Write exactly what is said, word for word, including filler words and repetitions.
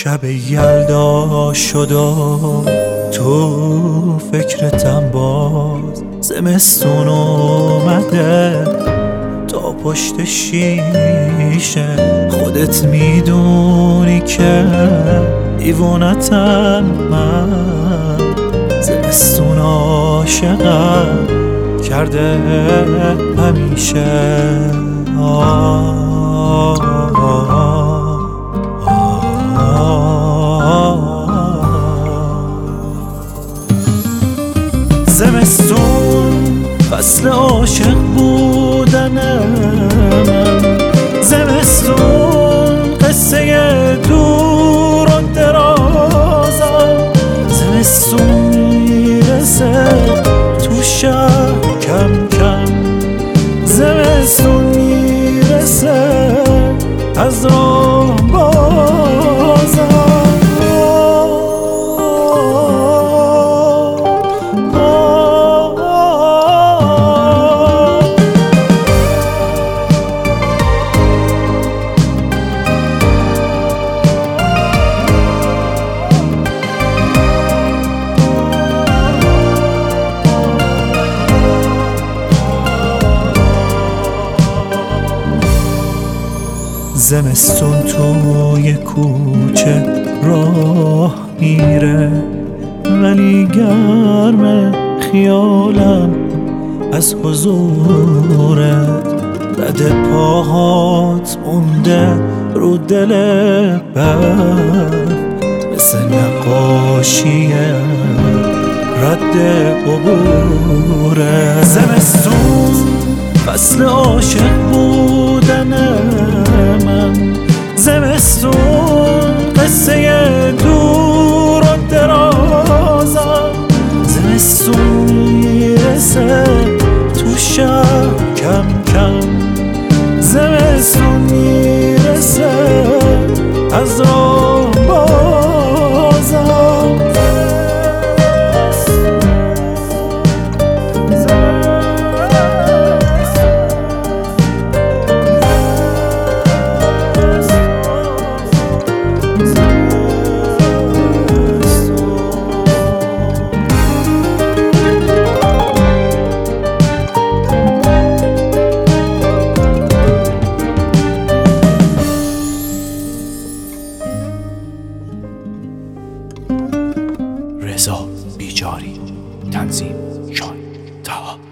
شب یلدا شد و تو فکرتم باز زمستون اومده تا پشت شیشه. خودت میدونی که دیوونتم من، زمستون عاشقم کرده همیشه. آه آه زمستون فصل عاشق بودن من، زمستون قصه دور و درازم، زمستون میرسه تو شهر کم کم، زمستون میرسه از راه بازم. زمستون توی کوچه راه میره، ولی گرم خیالم از حضورت. رد پاهات مونده رو دل برف، مثل نقاشی رد عبوره. زمستون فصل عاشق بودن من، زمستون قصه دور و درازم، زمستون میرسه تو شهر کم کم، زمستون میرسه از راه بازم. رضا بیجاری، تنظیم شان تا